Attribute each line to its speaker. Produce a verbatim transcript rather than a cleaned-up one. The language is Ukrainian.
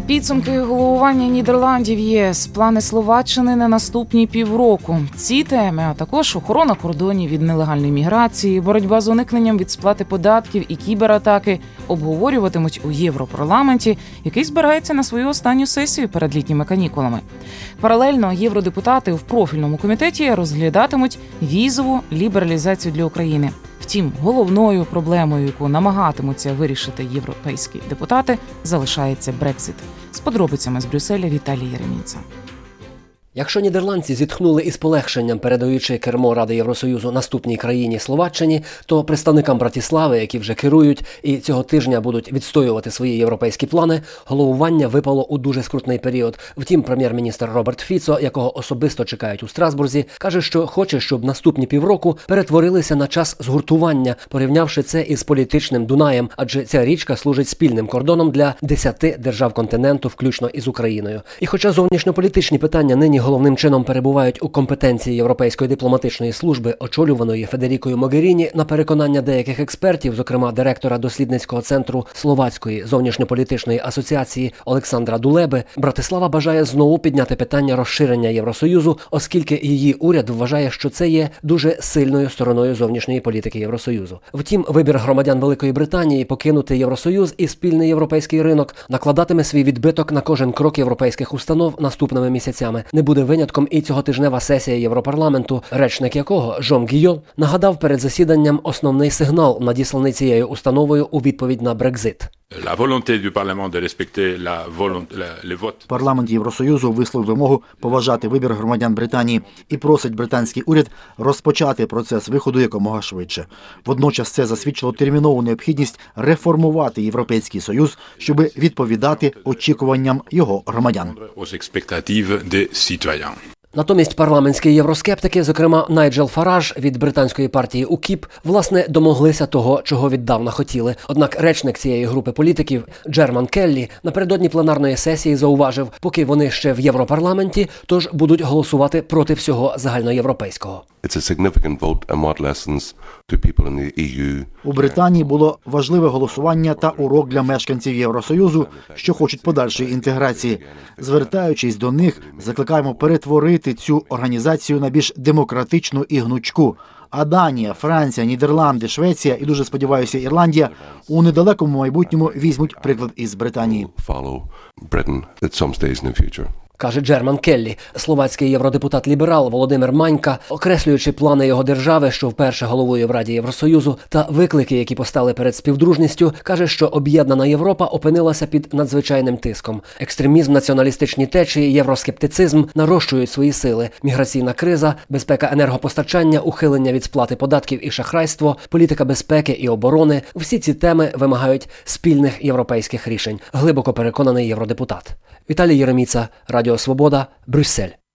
Speaker 1: Підсумки головування Нідерландів ЄС, плани Словаччини на наступні півроку. Ці теми, а також охорона кордонів від нелегальної міграції, боротьба з уникненням від сплати податків і кібератаки обговорюватимуть у Європарламенті, який збирається на свою останню сесію перед літніми канікулами. Паралельно євродепутати в профільному комітеті розглядатимуть візову лібералізацію для України. Втім, головною проблемою, яку намагатимуться вирішити європейські депутати, залишається Брекзит. З подробицями з Брюсселя Віталій Єреміца.
Speaker 2: Якщо нідерландці зітхнули із полегшенням, передаючи кермо Ради Євросоюзу наступній країні Словаччині, то представникам Братислави, які вже керують і цього тижня будуть відстоювати свої європейські плани, головування випало у дуже скрутний період. Втім, прем'єр-міністр Роберт Фіцо, якого особисто чекають у Страсбурзі, каже, що хоче, щоб наступні півроку перетворилися на час згуртування, порівнявши це із політичним Дунаєм, адже ця річка служить спільним кордоном для десяти держав континенту, включно із Україною. І хоча зовнішньополітичні питання нині головним чином перебувають у компетенції Європейської дипломатичної служби, очолюваної Федерікою Могеріні, на переконання деяких експертів, зокрема директора дослідницького центру Словацької зовнішньополітичної асоціації Олександра Дулеби, Братислава бажає знову підняти питання розширення Євросоюзу, оскільки її уряд вважає, що це є дуже сильною стороною зовнішньої політики Євросоюзу. Втім, вибір громадян Великої Британії покинути Євросоюз і спільний європейський ринок накладатиме свій відбиток на кожен крок європейських установ наступними місяцями. Не буде винятком і цьоготижнева сесія Європарламенту, речник якого, Жон Гійо, нагадав перед засіданням основний сигнал, надісланий цією установою у відповідь на Брекзит.
Speaker 3: Парламент Євросоюзу висловив вимогу поважати вибір громадян Британії і просить британський уряд розпочати процес виходу якомога швидше. Водночас це засвідчило термінову необхідність реформувати Європейський Союз, щоб відповідати очікуванням його громадян.
Speaker 2: Натомість парламентські євроскептики, зокрема Найджел Фараж від британської партії УКІП, власне, домоглися того, чого віддавна хотіли. Однак речник цієї групи політиків Джерман Келлі напередодні пленарної сесії зауважив, поки вони ще в Європарламенті, тож будуть голосувати проти всього загальноєвропейського.
Speaker 3: У Британії було важливе голосування та урок для мешканців Євросоюзу, що хочуть подальшої інтеграції. Звертаючись до них, закликаємо перетворити цю організацію на більш демократичну і гнучку. А Данія, Франція, Нідерланди, Швеція і, дуже сподіваюся, Ірландія у недалекому майбутньому візьмуть приклад із Британії.
Speaker 2: Каже Джерман Келлі. Словацький євродепутат-ліберал Володимир Манька, окреслюючи плани його держави, що вперше головує в Раді Євросоюзу, та виклики, які постали перед співдружністю, каже, що об'єднана Європа опинилася під надзвичайним тиском. Екстремізм, націоналістичні течії, євроскептицизм нарощують свої сили. Міграційна криза, безпека енергопостачання, ухилення від сплати податків і шахрайство, політика безпеки і оборони – всі ці теми вимагають спільних європейських рішень, глибоко переконаний євродепутат. Віталій Єреміца, Радіо Свобода, Брюссель.